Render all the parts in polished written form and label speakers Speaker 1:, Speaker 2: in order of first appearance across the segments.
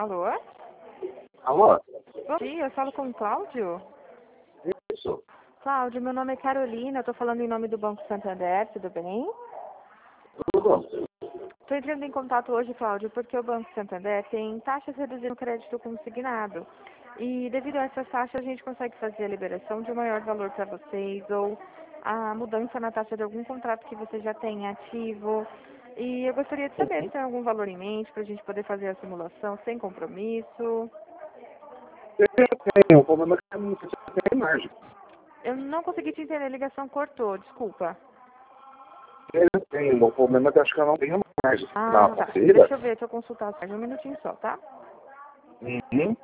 Speaker 1: Alô?
Speaker 2: Alô?
Speaker 1: Bom dia, eu falo com o Cláudio.
Speaker 2: Isso.
Speaker 1: Cláudio, meu nome é Carolina, eu tô falando em nome do Banco Santander, tudo bem?
Speaker 2: Tudo bom?
Speaker 1: Estou entrando em contato hoje, Cláudio, porque o Banco Santander tem taxas reduzindo o crédito consignado. E devido a essas taxas, a gente consegue fazer a liberação de um maior valor para vocês ou a mudança na taxa de algum contrato que você já tenha ativo. E eu gostaria de saber se tem algum valor em mente para a gente poder fazer a simulação sem compromisso.
Speaker 2: Eu tenho, o problema é que eu não tenho margem.
Speaker 1: Eu não consegui te entender, a ligação cortou, desculpa.
Speaker 2: Eu tenho, o problema é que eu acho que eu não tenho margem.
Speaker 1: Ah,
Speaker 2: Não,
Speaker 1: tá.
Speaker 2: filha?
Speaker 1: Deixa eu ver, deixa eu consultar só um minutinho só, tá?
Speaker 2: Uhum.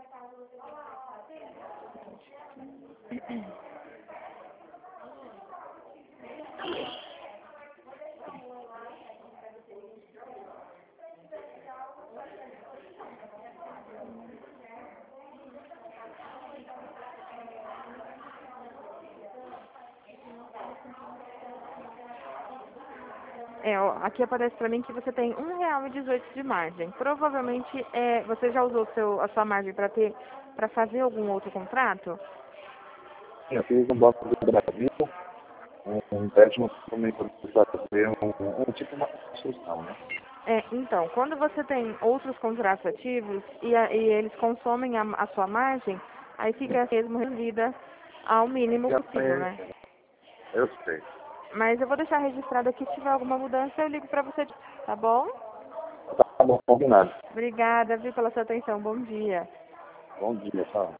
Speaker 1: Ó, aqui aparece pra mim que você tem R$ 1,18 de margem. Provavelmente você já usou a sua margem para fazer algum outro contrato?
Speaker 2: Eu fiz um banco do Brasil, um empréstimo também para fazer tipo uma construção, né?
Speaker 1: Então, quando você tem outros contratos ativos e eles consomem a sua margem, aí fica mesmo reduzida ao mínimo possível, né?
Speaker 2: Eu sei.
Speaker 1: Mas eu vou deixar registrado aqui, se tiver alguma mudança, eu ligo pra você, tá bom?
Speaker 2: Tá bom, combinado.
Speaker 1: Obrigada, viu, pela sua atenção. Bom dia.
Speaker 2: Bom dia, tchau.